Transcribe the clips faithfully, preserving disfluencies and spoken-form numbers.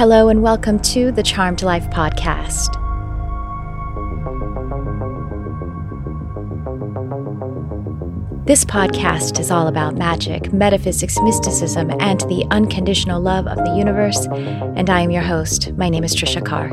Hello and welcome to the Charmed Life podcast. This podcast is all about magic, metaphysics, mysticism, and the unconditional love of the universe, and I am your host. My name is Trisha Carr.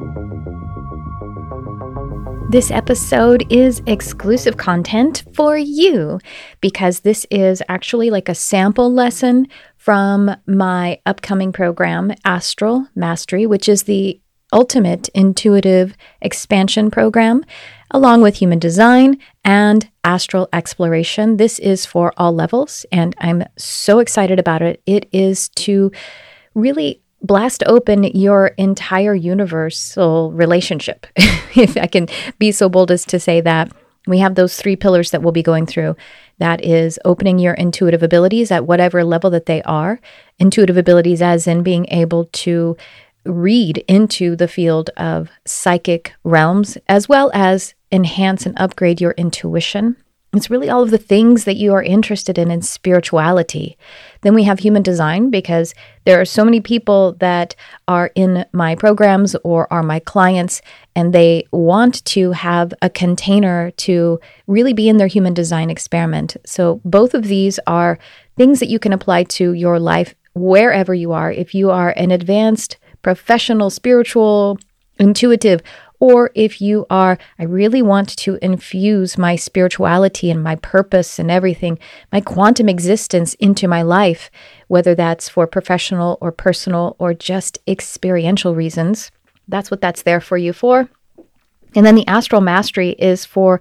This episode is exclusive content for you because this is actually like a sample lesson from my upcoming program, Astral Mastery, which is the ultimate intuitive expansion program, along with human design and astral exploration. This is for all levels, and I'm so excited about it. It is to really blast open your entire universal relationship, if I can be so bold as to say that. We have those three pillars that we'll be going through. That is opening your intuitive abilities at whatever level that they are. Intuitive abilities as in being able to read into the field of psychic realms, as well as enhance and upgrade your intuition. It's really all of the things that you are interested in in spirituality. Then we have human design, because there are so many people that are in my programs or are my clients, and they want to have a container to really be in their human design experiment. So both of these are things that you can apply to your life wherever you are. If you are an advanced, professional, spiritual, intuitive, or if you are, I really want to infuse my spirituality and my purpose and everything, my quantum existence into my life, whether that's for professional or personal or just experiential reasons. That's what that's there for you for. And then the Astral Mastery is for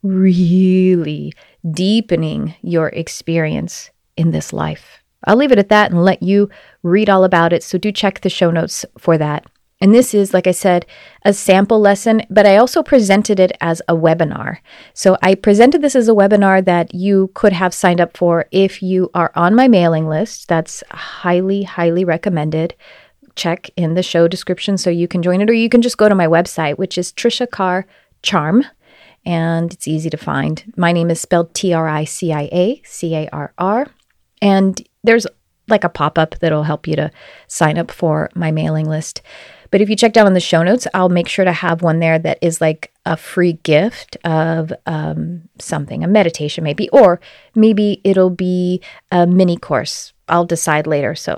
really deepening your experience in this life. I'll leave it at that and let you read all about it. So do check the show notes for that. And this is, like I said, a sample lesson, but I also presented it as a webinar. So I presented this as a webinar that you could have signed up for if you are on my mailing list. That's highly, highly recommended. Check in the show description so you can join it, or you can just go to my website, which is Trisha Carr Charm, and it's easy to find. My name is spelled T R I C I A C A R R, and there's like a pop-up that'll help you to sign up for my mailing list. But if you check down in the show notes, I'll make sure to have one there that is like a free gift of um, something, a meditation maybe, or maybe it'll be a mini course. I'll decide later. So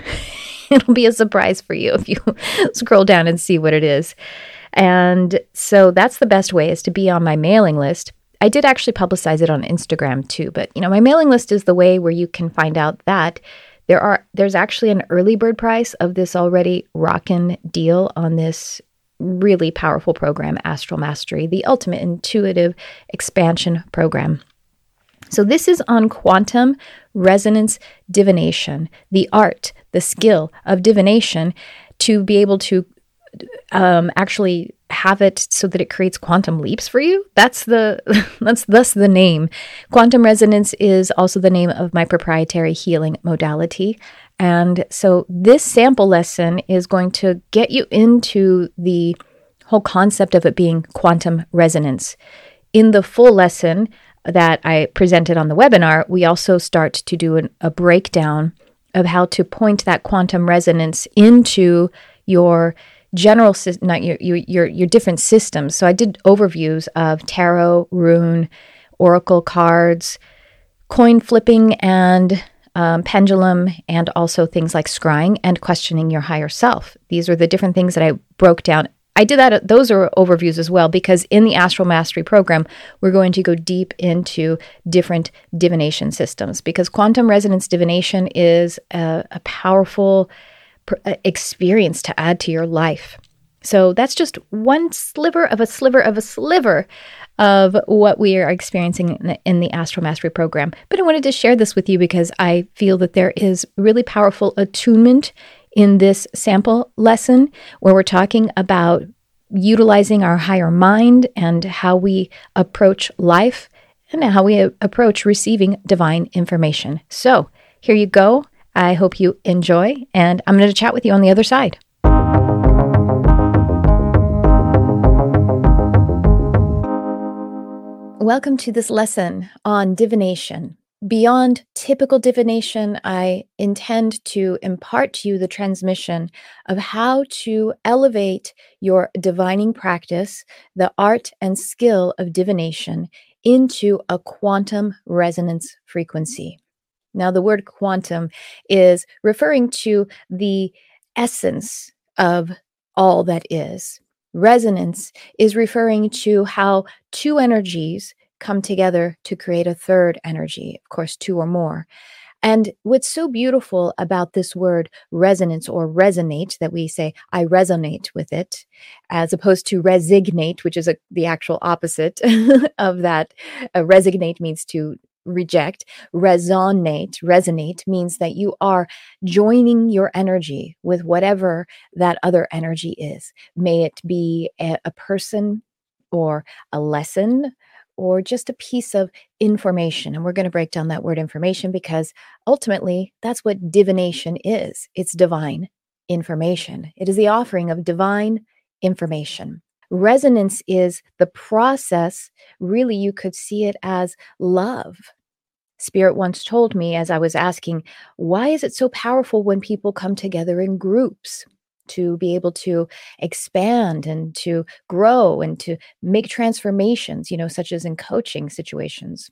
it'll be a surprise for you if you scroll down and see what it is. And so that's the best way, is to be on my mailing list. I did actually publicize it on Instagram too, but you know, my mailing list is the way where you can find out that There are there's actually an early bird price of this already rockin' deal on this really powerful program, Astral Mastery, the ultimate intuitive expansion program. So this is on quantum resonance divination, the art, the skill of divination, to be able to um, actually have it so that it creates quantum leaps for you. That's the that's thus the name. Quantum resonance is also the name of my proprietary healing modality. And so this sample lesson is going to get you into the whole concept of it being quantum resonance. In the full lesson that I presented on the webinar, we also start to do an, a breakdown of how to point that quantum resonance into your general, not your, your your your different systems. So I did overviews of tarot, rune, oracle cards, coin flipping, and um, pendulum, and also things like scrying and questioning your higher self. These are the different things that I broke down. I did that. Those are overviews as well, because in the Astral Mastery program, we're going to go deep into different divination systems, because quantum resonance divination is a, a powerful experience to add to your life. So that's just one sliver of a sliver of a sliver of what we are experiencing in the, in the Astral Mastery program. But I wanted to share this with you because I feel that there is really powerful attunement in this sample lesson, where we're talking about utilizing our higher mind and how we approach life and how we approach receiving divine information. So here you go. I hope you enjoy, and I'm going to chat with you on the other side. Welcome to this lesson on divination. Beyond typical divination, I intend to impart to you the transmission of how to elevate your divining practice, the art and skill of divination, into a quantum resonance frequency. Now, the word quantum is referring to the essence of all that is. Resonance is referring to how two energies come together to create a third energy, of course, two or more. And what's so beautiful about this word resonance or resonate, that we say, I resonate with it, as opposed to resignate, which is a, the actual opposite of that. Uh, resignate means to reject. Resonate, resonate means that you are joining your energy with whatever that other energy is. May it be a, a person or a lesson or just a piece of information. And we're going to break down that word information because ultimately that's what divination is. It's divine information. It is the offering of divine information. Resonance is the process. Really, you could see it as love. Spirit once told me, as I was asking, why is it so powerful when people come together in groups to be able to expand and to grow and to make transformations, you know, such as in coaching situations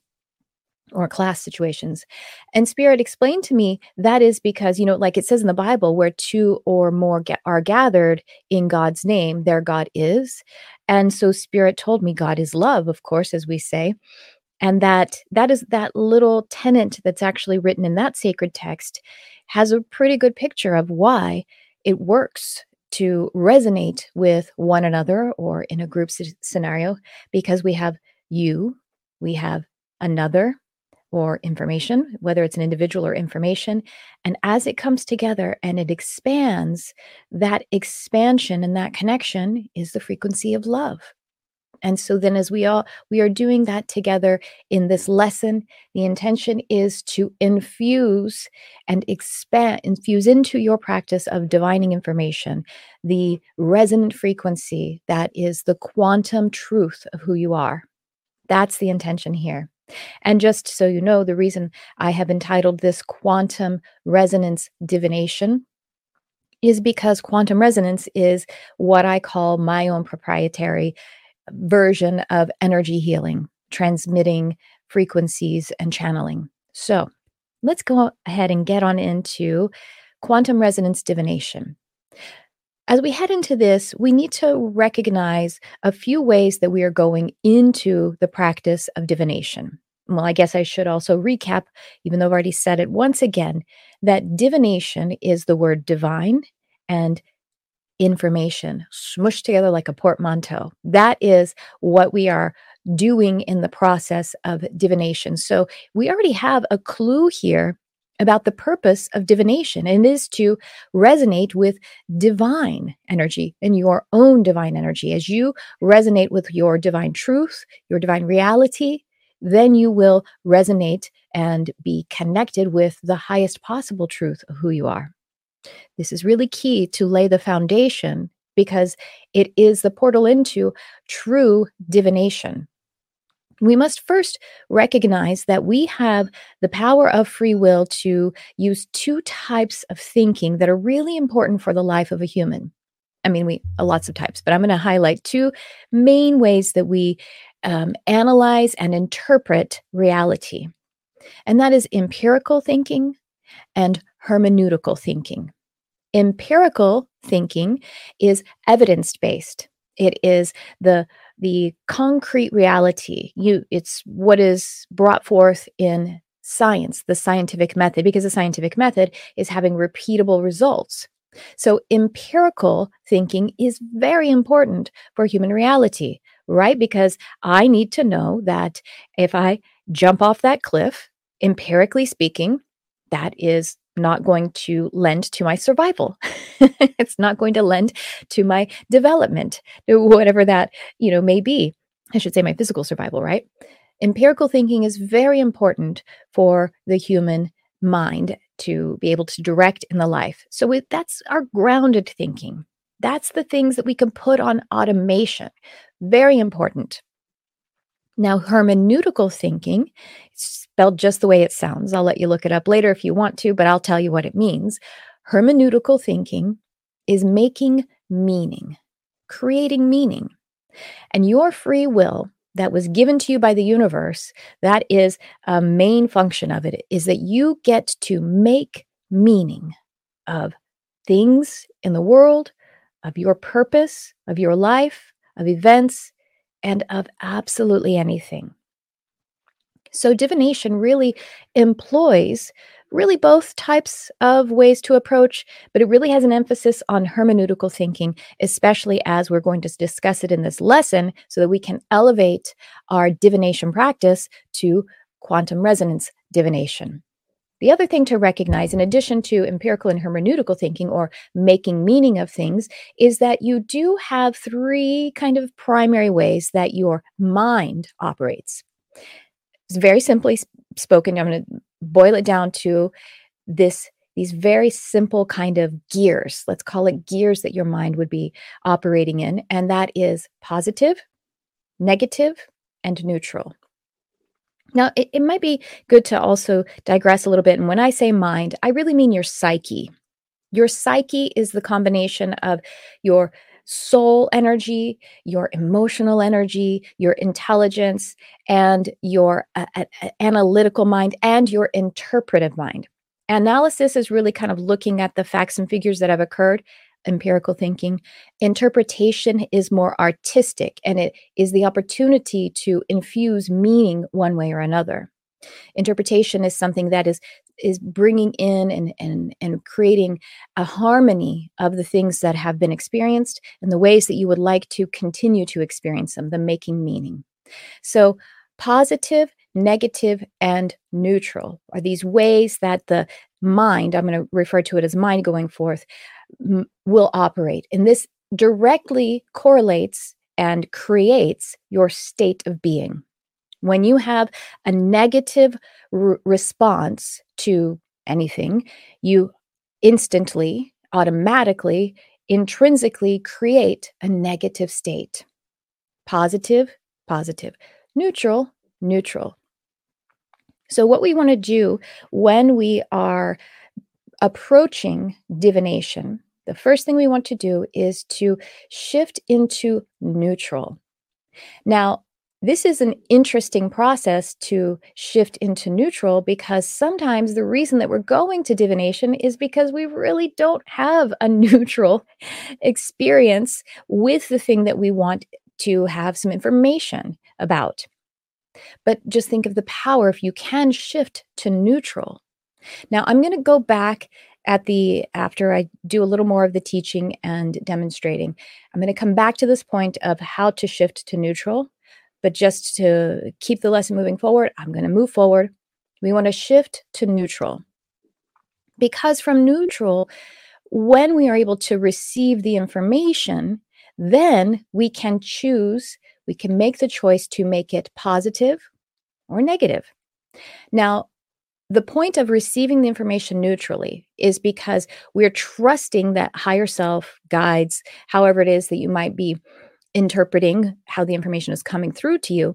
or class situations? And Spirit explained to me that is because, you know, like it says in the Bible, where two or more ga- are gathered in God's name, there God is. And so Spirit told me God is love, of course, as we say. And that that is that little tenet that's actually written in that sacred text has a pretty good picture of why it works to resonate with one another or in a group s- scenario, because we have you, we have another, or information, whether it's an individual or information. And as it comes together and it expands, that expansion and that connection is the frequency of love. And so then as we all we are doing that together in this lesson, the intention is to infuse and expand, infuse into your practice of divining information, the resonant frequency that is the quantum truth of who you are. That's the intention here. And just so you know, the reason I have entitled this Quantum Resonance Divination is because quantum resonance is what I call my own proprietary version of energy healing, transmitting frequencies and channeling. So let's go ahead and get on into quantum resonance divination. As we head into this, we need to recognize a few ways that we are going into the practice of divination. Well, I guess I should also recap, even though I've already said it once again, that divination is the word divine and information smushed together like a portmanteau. That is what we are doing in the process of divination. So we already have a clue here about the purpose of divination, and it is to resonate with divine energy and your own divine energy. As you resonate with your divine truth, your divine reality, then you will resonate and be connected with the highest possible truth of who you are. This is really key to lay the foundation because it is the portal into true divination. We must first recognize that we have the power of free will to use two types of thinking that are really important for the life of a human. I mean, we uh, lots of types, but I'm going to highlight two main ways that we um, analyze and interpret reality. And that is empirical thinking and hermeneutical thinking. Empirical thinking is evidence-based. It is the the concrete reality. You, it's what is brought forth in science, the scientific method, because the scientific method is having repeatable results. So empirical thinking is very important for human reality, right? Because I need to know that if I jump off that cliff, empirically speaking, that is not going to lend to my survival. It's not going to lend to my development, whatever that, you know, may be. I should say my physical survival, right? Empirical thinking is very important for the human mind to be able to direct in the life. So it, that's our grounded thinking. That's the things that we can put on automation. Very important. Now, hermeneutical thinking, it's spelled just the way it sounds. I'll let you look it up later if you want to, but I'll tell you what it means. Hermeneutical thinking is making meaning, creating meaning. And your free will that was given to you by the universe, that is a main function of it, is that you get to make meaning of things in the world, of your purpose, of your life, of events, and of absolutely anything. So divination really employs really both types of ways to approach, but it really has an emphasis on hermeneutical thinking, especially as we're going to discuss it in this lesson so that we can elevate our divination practice to quantum resonance divination. The other thing to recognize, in addition to empirical and hermeneutical thinking or making meaning of things, is that you do have three kind of primary ways that your mind operates. It's very simply spoken. I'm going to boil it down to this, these very simple kind of gears. Let's call it gears that your mind would be operating in. And that is positive, negative, and neutral. Now, it, it might be good to also digress a little bit. And when I say mind, I really mean your psyche. Your psyche is the combination of your soul energy, your emotional energy, your intelligence, and your uh, uh, analytical mind, and your interpretive mind. Analysis is really kind of looking at the facts and figures that have occurred, empirical thinking. Interpretation is more artistic, and it is the opportunity to infuse meaning one way or another. Interpretation is something that is is bringing in and, and, and creating a harmony of the things that have been experienced and the ways that you would like to continue to experience them, the making meaning. So positive, negative, and neutral are these ways that the mind, I'm going to refer to it as mind going forth, m- will operate. And this directly correlates and creates your state of being. When you have a negative r- response to anything, you instantly, automatically, intrinsically create a negative state. Positive, positive. Neutral, neutral. So what we want to do when we are approaching divination, the first thing we want to do is to shift into neutral. Now, this is an interesting process to shift into neutral because sometimes the reason that we're going to divination is because we really don't have a neutral experience with the thing that we want to have some information about. But just think of the power if you can shift to neutral. Now, I'm going to go back at the after I do a little more of the teaching and demonstrating. I'm going to come back to this point of how to shift to neutral. But just to keep the lesson moving forward, I'm going to move forward. We want to shift to neutral. Because from neutral, when we are able to receive the information, then we can choose, we can make the choice to make it positive or negative. Now, the point of receiving the information neutrally is because we're trusting that higher self guides, however it is that you might be interpreting how the information is coming through to you,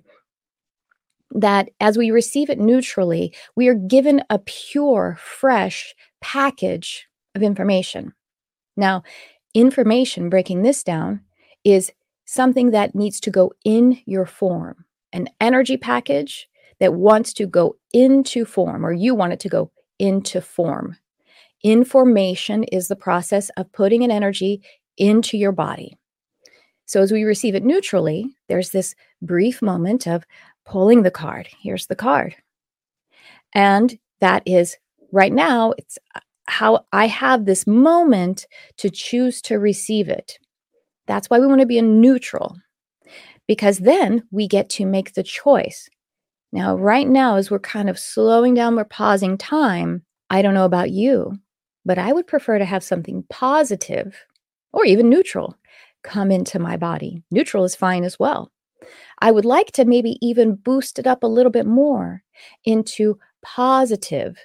that as we receive it neutrally, we are given a pure, fresh package of information. Now, information, breaking this down, is something that needs to go in your form, an energy package that wants to go into form, or you want it to go into form. Information is the process of putting an energy into your body. So as we receive it neutrally, there's this brief moment of pulling the card. Here's the card. And that is right now, it's how I have this moment to choose to receive it. That's why we want to be in neutral, because then we get to make the choice. Now, right now, as we're kind of slowing down, we're pausing time. I don't know about you, but I would prefer to have something positive or even neutral come into my body. Neutral is fine as well. I would like to maybe even boost it up a little bit more into positive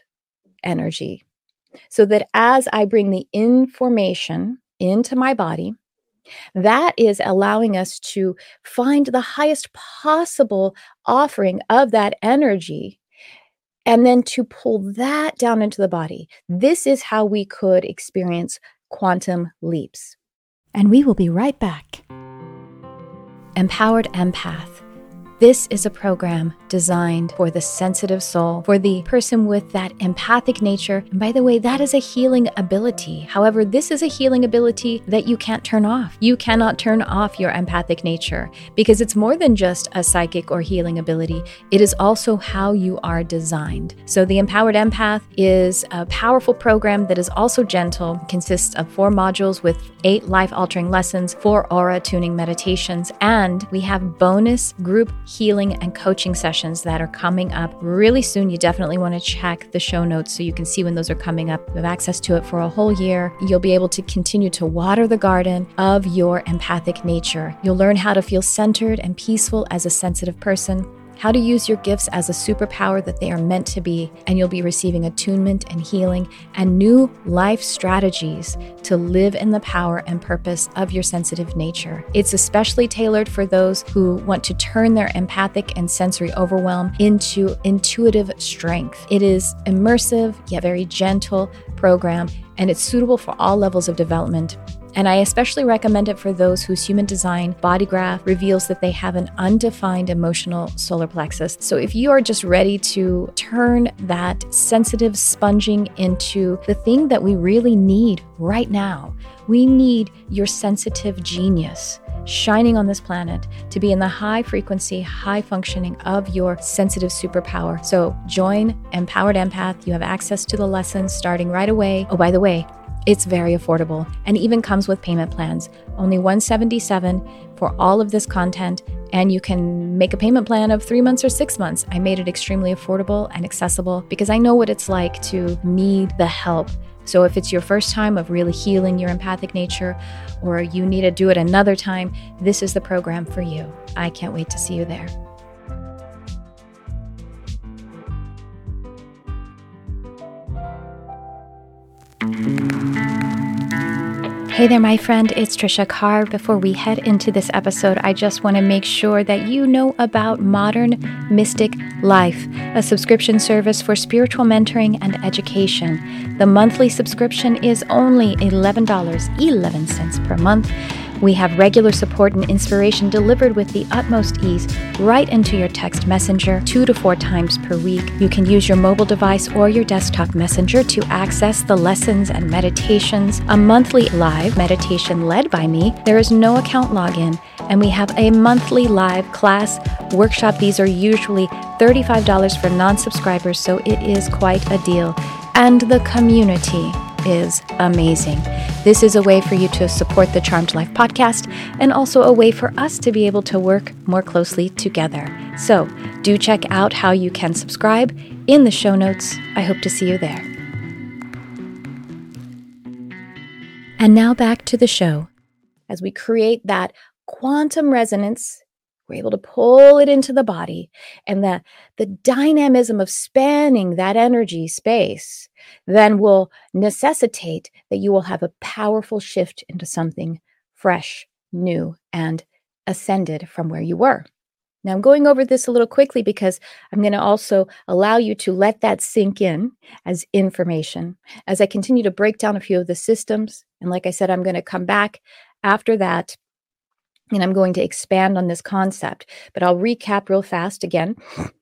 energy so that as I bring the information into my body, That is allowing us to find the highest possible offering of that energy and then to pull that down into the body. This is how we could experience quantum leaps. And we will be right back. Empowered Empath. This is a program designed for the sensitive soul, for the person with that empathic nature. And by the way, that is a healing ability. However, this is a healing ability that you can't turn off. You cannot turn off your empathic nature because it's more than just a psychic or healing ability. It is also how you are designed. So the Empowered Empath is a powerful program that is also gentle, consists of four modules with eight life-altering lessons, four aura tuning meditations, and we have bonus group healing and coaching sessions that are coming up really soon. You definitely want to check the show notes so you can see when those are coming up. You have access to it for a whole year. You'll be able to continue to water the garden of your empathic nature. You'll learn how to feel centered and peaceful as a sensitive person, how to use your gifts as a superpower that they are meant to be, and you'll be receiving attunement and healing and new life strategies to live in the power and purpose of your sensitive nature. It's especially tailored for those who want to turn their empathic and sensory overwhelm into intuitive strength. It is immersive yet very gentle program, and it's suitable for all levels of development. And I especially recommend it for those whose human design body graph reveals that they have an undefined emotional solar plexus. So if you are just ready to turn that sensitive sponging into the thing that we really need right now, we need your sensitive genius shining on this planet to be in the high frequency, high functioning of your sensitive superpower. So join Empowered Empath. You have access to the lessons starting right away. Oh, by the way, it's very affordable and even comes with payment plans. Only one hundred seventy-seven dollars for all of this content, and you can make a payment plan of three months or six months. I made it extremely affordable and accessible because I know what it's like to need the help. So if it's your first time of really healing your empathic nature, or you need to do it another time, this is the program for you. I can't wait to see you there. Hey there, my friend, it's Trisha Carr. Before we head into this episode, I just want to make sure that you know about Modern Mystic Life, a subscription service for spiritual mentoring and education. The monthly subscription is only eleven dollars and eleven cents per month. We have regular support and inspiration delivered with the utmost ease right into your text messenger two to four times per week. You can use your mobile device or your desktop messenger to access the lessons and meditations. A monthly live meditation led by me. There is no account login, and we have a monthly live class workshop. These are usually thirty-five dollars for non-subscribers, so it is quite a deal. And the community is amazing. This is a way for you to support the Charmed Life podcast and also a way for us to be able to work more closely together. So do check out how you can subscribe in the show notes. I hope to see you there. And now back to the show. As we create that quantum resonance, we're able to pull it into the body, and the, the dynamism of spanning that energy space then will necessitate that you will have a powerful shift into something fresh, new, and ascended from where you were. Now, I'm going over this a little quickly because I'm going to also allow you to let that sink in as information as I continue to break down a few of the systems. And like I said, I'm going to come back after that, and I'm going to expand on this concept, but I'll recap real fast again.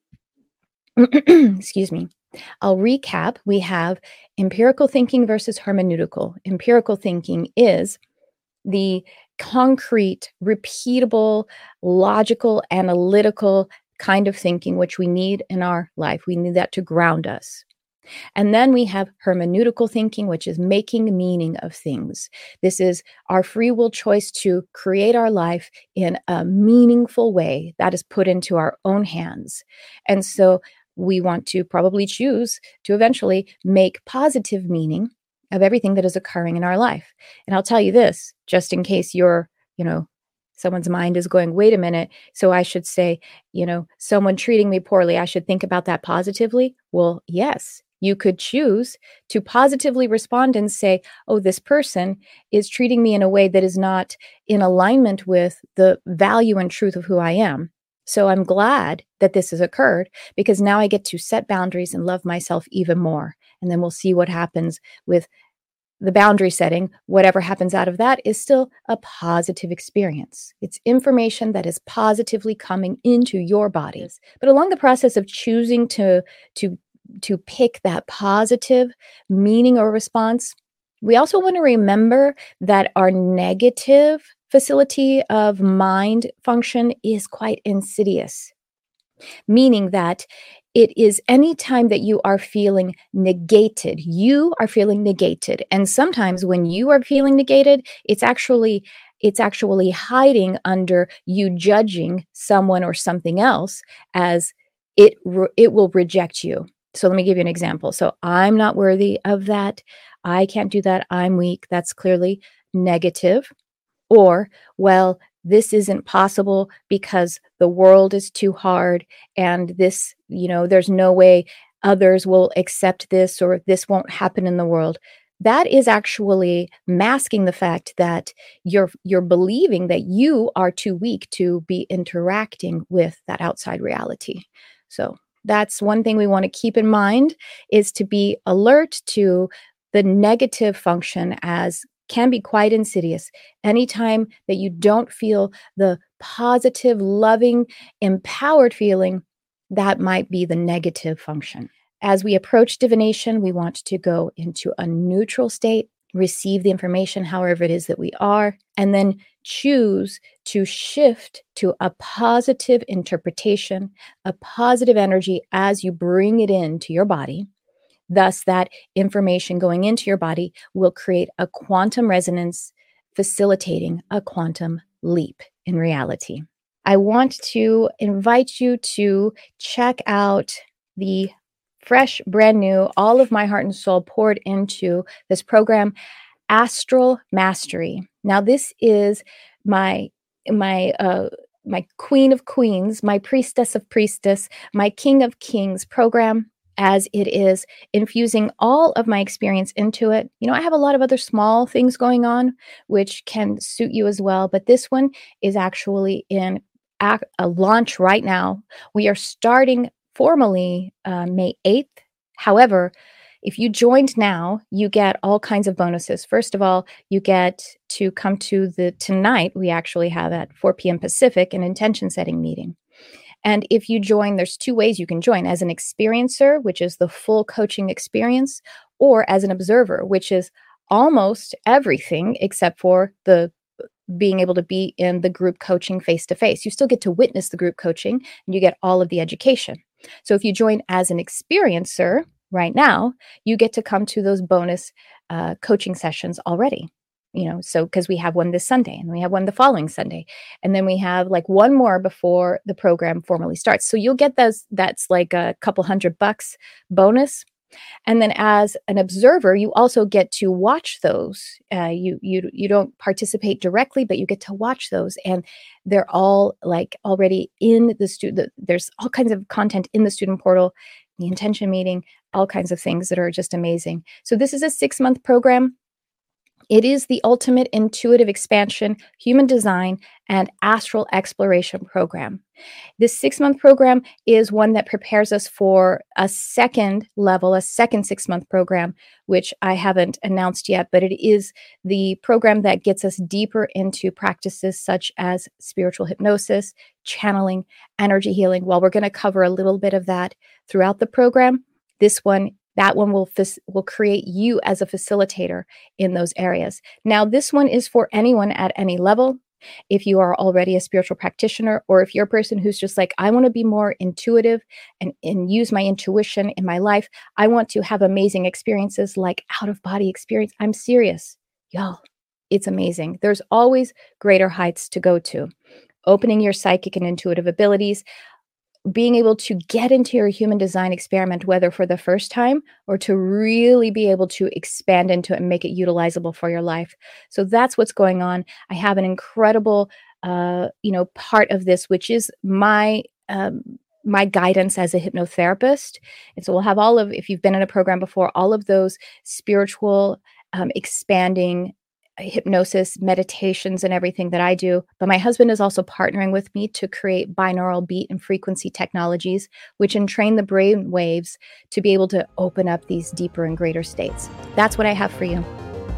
Excuse me. I'll recap. We have empirical thinking versus hermeneutical. Empirical thinking is the concrete, repeatable, logical, analytical kind of thinking which we need in our life. We need that to ground us. And then we have hermeneutical thinking, which is making meaning of things. This is our free will choice to create our life in a meaningful way that is put into our own hands. And so we want to probably choose to eventually make positive meaning of everything that is occurring in our life. And I'll tell you this, just in case you're, you know, someone's mind is going, wait a minute, so I should say, you know, someone treating me poorly, I should think about that positively. Well, yes. You could choose to positively respond and say, oh, this person is treating me in a way that is not in alignment with the value and truth of who I am. So I'm glad that this has occurred because now I get to set boundaries and love myself even more. And then we'll see what happens with the boundary setting. Whatever happens out of that is still a positive experience. It's information that is positively coming into your body. But along the process of choosing to, to, to pick that positive meaning or response, we also want to remember that our negative facility of mind function is quite insidious, meaning that it is any time that you are feeling negated, you are feeling negated. And sometimes when you are feeling negated, it's actually it's actually hiding under you judging someone or something else as it re- it will reject you. So let me give you an example. So I'm not worthy of that. I can't do that. I'm weak. That's clearly negative. Or, well, this isn't possible because the world is too hard and this, you know, there's no way others will accept this or this won't happen in the world. That is actually masking the fact that you're you're believing that you are too weak to be interacting with that outside reality. So that's one thing we want to keep in mind, is to be alert to the negative function, as can be quite insidious. Anytime that you don't feel the positive, loving, empowered feeling, that might be the negative function. As we approach divination, we want to go into a neutral state, receive the information however it is that we are, and then choose to shift to a positive interpretation, a positive energy as you bring it into your body. Thus, that information going into your body will create a quantum resonance, facilitating a quantum leap in reality. I want to invite you to check out the fresh, brand new, all of my heart and soul poured into this program, Astral Mastery. Now, this is my my uh, my Queen of Queens, my Priestess of Priestess, my King of Kings program, as it is infusing all of my experience into it. You know, I have a lot of other small things going on, which can suit you as well. But this one is actually in a, a launch right now. We are starting formally uh, May eighth. However, if you joined now, you get all kinds of bonuses. First of all, you get to come to the tonight. We actually have at four p.m. Pacific an intention setting meeting. And if you join, there's two ways you can join: as an experiencer, which is the full coaching experience, or as an observer, which is almost everything except for the being able to be in the group coaching face to face. You still get to witness the group coaching and you get all of the education. So if you join as an experiencer right now, you get to come to those bonus uh, coaching sessions already. You know, so because we have one this Sunday and we have one the following Sunday, and then we have like one more before the program formally starts. So you'll get those. That's like a couple hundred bucks bonus. And then as an observer, you also get to watch those. Uh, you you you don't participate directly, but you get to watch those, and they're all like already in the student. There's all kinds of content in the student portal, the intention meeting, all kinds of things that are just amazing. So this is a six month program. It is the ultimate intuitive expansion, human design, and astral exploration program. This six-month program is one that prepares us for a second level, a second six-month program, which I haven't announced yet, but it is the program that gets us deeper into practices such as spiritual hypnosis, channeling, energy healing. While we're going to cover a little bit of that throughout the program, this one That one will will create you as a facilitator in those areas. Now, this one is for anyone at any level. If you are already a spiritual practitioner, or if you're a person who's just like, I want to be more intuitive and, and use my intuition in my life. I want to have amazing experiences like out-of-body experience. I'm serious, y'all. It's amazing. There's always greater heights to go to. Opening your psychic and intuitive abilities, being able to get into your human design experiment, whether for the first time or to really be able to expand into it and make it utilizable for your life. So that's what's going on. I have an incredible, uh, you know, part of this, which is my um, my guidance as a hypnotherapist. And so we'll have all of, if you've been in a program before, all of those spiritual, um, expanding hypnosis, meditations, and everything that I do. But my husband is also partnering with me to create binaural beat and frequency technologies, which entrain the brain waves to be able to open up these deeper and greater states. That's what I have for you.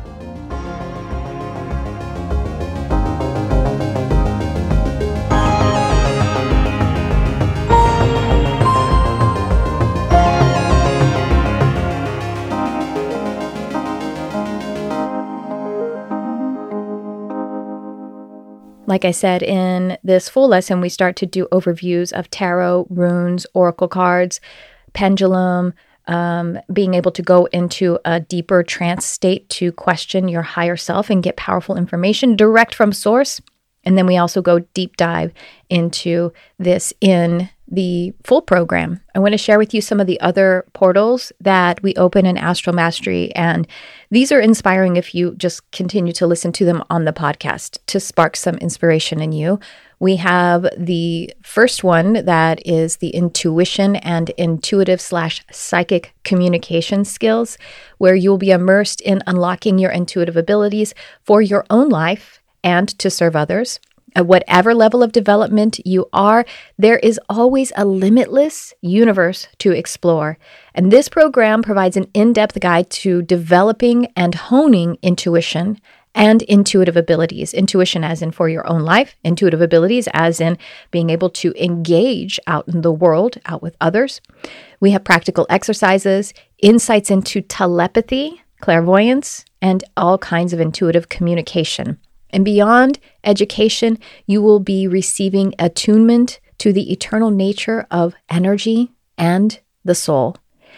Like I said, in this full lesson, we start to do overviews of tarot, runes, oracle cards, pendulum, um, being able to go into a deeper trance state to question your higher self and get powerful information direct from source. And then we also go deep dive into this in the full program. I want to share with you some of the other portals that we open in Astral Mastery. And these are inspiring if you just continue to listen to them on the podcast to spark some inspiration in you. We have the first one that is the intuition and intuitive slash psychic communication skills, where you'll be immersed in unlocking your intuitive abilities for your own life and to serve others. At whatever level of development you are, there is always a limitless universe to explore. And this program provides an in-depth guide to developing and honing intuition and intuitive abilities. Intuition as in for your own life, intuitive abilities as in being able to engage out in the world, out with others. We have practical exercises, insights into telepathy, clairvoyance, and all kinds of intuitive communication. And beyond education, you will be receiving attunement to the eternal nature of energy and the soul.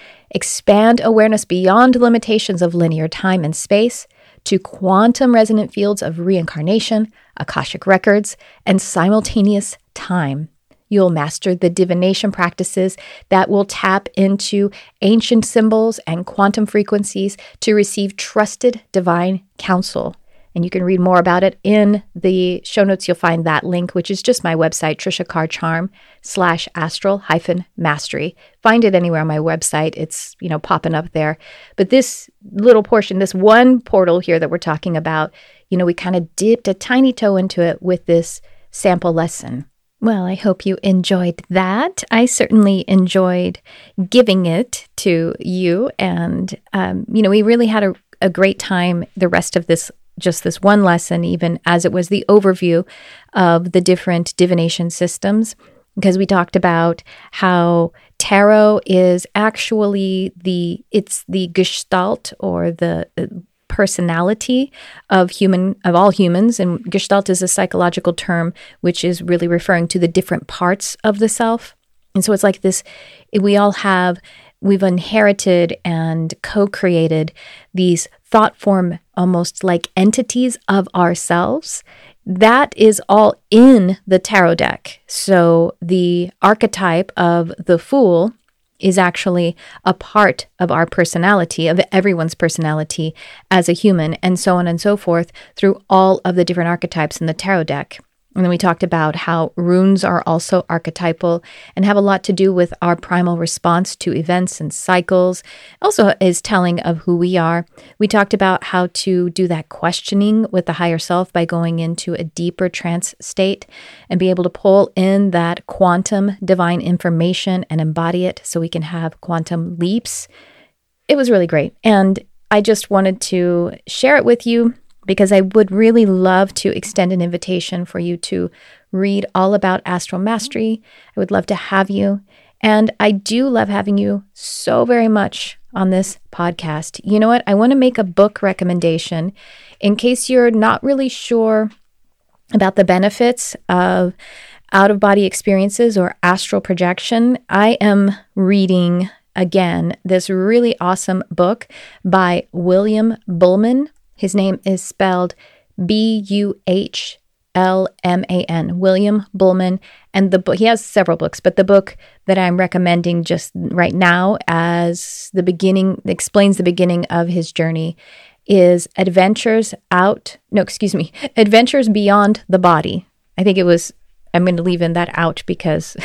Expand awareness beyond limitations of linear time and space to quantum resonant fields of reincarnation, Akashic records, and simultaneous time. You'll master the divination practices that will tap into ancient symbols and quantum frequencies to receive trusted divine counsel. And you can read more about it in the show notes. You'll find that link, which is just my website, Trisha Carr Charm slash astral hyphen mastery. Find it anywhere on my website. It's, you know, popping up there. But this little portion, this one portal here that we're talking about, you know, we kind of dipped a tiny toe into it with this sample lesson. Well, I hope you enjoyed that. I certainly enjoyed giving it to you. And, um, you know, we really had a, a great time the rest of this just this one lesson, even as it was the overview of the different divination systems, because we talked about how tarot is actually the, it's the gestalt or the personality of human, of all humans. And gestalt is a psychological term, which is really referring to the different parts of the self. And so it's like this, we all have, we've inherited and co-created these thought form almost like entities of ourselves. That is all in the tarot deck. So the archetype of the Fool is actually a part of our personality, of everyone's personality as a human, and so on and so forth through all of the different archetypes in the tarot deck. And then we talked about how runes are also archetypal and have a lot to do with our primal response to events and cycles. Also is telling of who we are. We talked about how to do that questioning with the higher self by going into a deeper trance state and be able to pull in that quantum divine information and embody it so we can have quantum leaps. It was really great. And I just wanted to share it with you, because I would really love to extend an invitation for you to read all about Astral Mastery. I would love to have you. And I do love having you so very much on this podcast. You know what? I want to make a book recommendation in case you're not really sure about the benefits of out-of-body experiences or astral projection. I am reading, again, this really awesome book by William Buhlman. His name is spelled B U H L M A N, William Buhlman. And the book, he has several books, but the book that I'm recommending just right now as the beginning, explains the beginning of his journey, is Adventures Out, no, excuse me, Adventures Beyond the Body. I think it was, I'm going to leave in that out because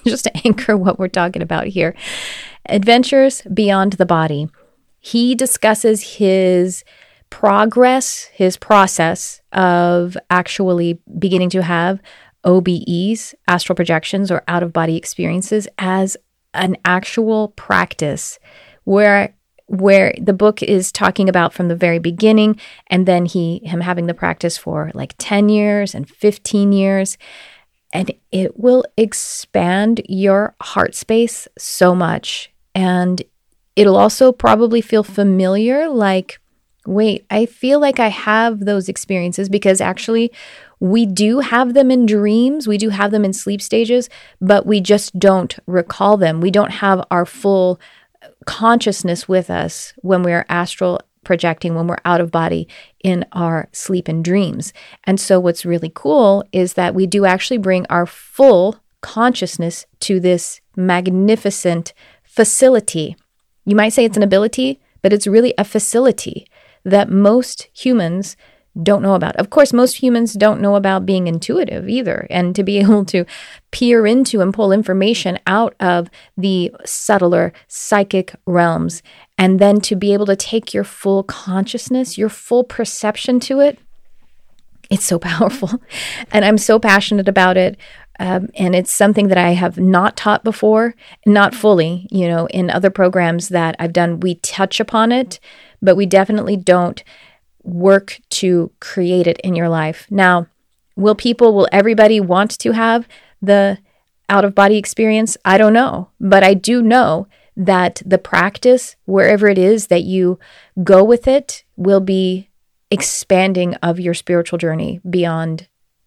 just to anchor what we're talking about here. Adventures Beyond the Body. He discusses his progress, his process of actually beginning to have O B Es, astral projections, or out-of-body experiences as an actual practice, where where the book is talking about from the very beginning, and then he him having the practice for like ten years and fifteen years. And it will expand your heart space so much. And it'll also probably feel familiar, like, wait, I feel like I have those experiences, because actually we do have them in dreams. We do have them in sleep stages, but we just don't recall them. We don't have our full consciousness with us when we're astral projecting, when we're out of body in our sleep and dreams. And so what's really cool is that we do actually bring our full consciousness to this magnificent facility. You might say it's an ability, but it's really a facility that most humans don't know about. Of course, most humans don't know about being intuitive either, and to be able to peer into and pull information out of the subtler psychic realms, and then to be able to take your full consciousness, your full perception to it. It's so powerful, and I'm so passionate about it. Um, and it's something that I have not taught before, not fully. You know, in other programs that I've done, we touch upon it, but we definitely don't work to create it in your life. Now, will people, will everybody want to have the out-of-body experience? I don't know. But I do know that the practice, wherever it is that you go with it, will be expanding of your spiritual journey beyond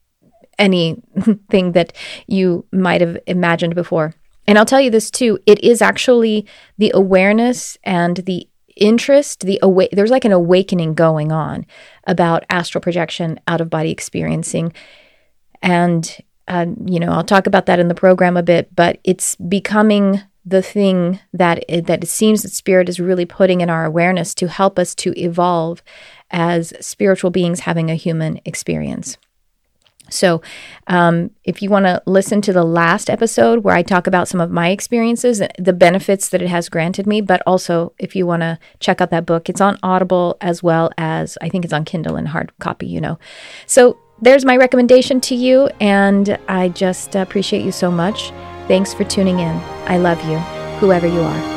anything that you might have imagined before. And I'll tell you this too, it is actually the awareness and the interest, the awa- there's like an awakening going on about astral projection, out-of-body experiencing. And, uh, you know, I'll talk about that in the program a bit, but it's becoming the thing that it, that it seems that Spirit is really putting in our awareness to help us to evolve as spiritual beings having a human experience. So um, if you want to listen to the last episode where I talk about some of my experiences, the benefits that it has granted me, but also if you want to check out that book, it's on Audible as well as I think it's on Kindle and hard copy, you know. So there's my recommendation to you, and I just appreciate you so much. Thanks for tuning in. I love you, whoever you are.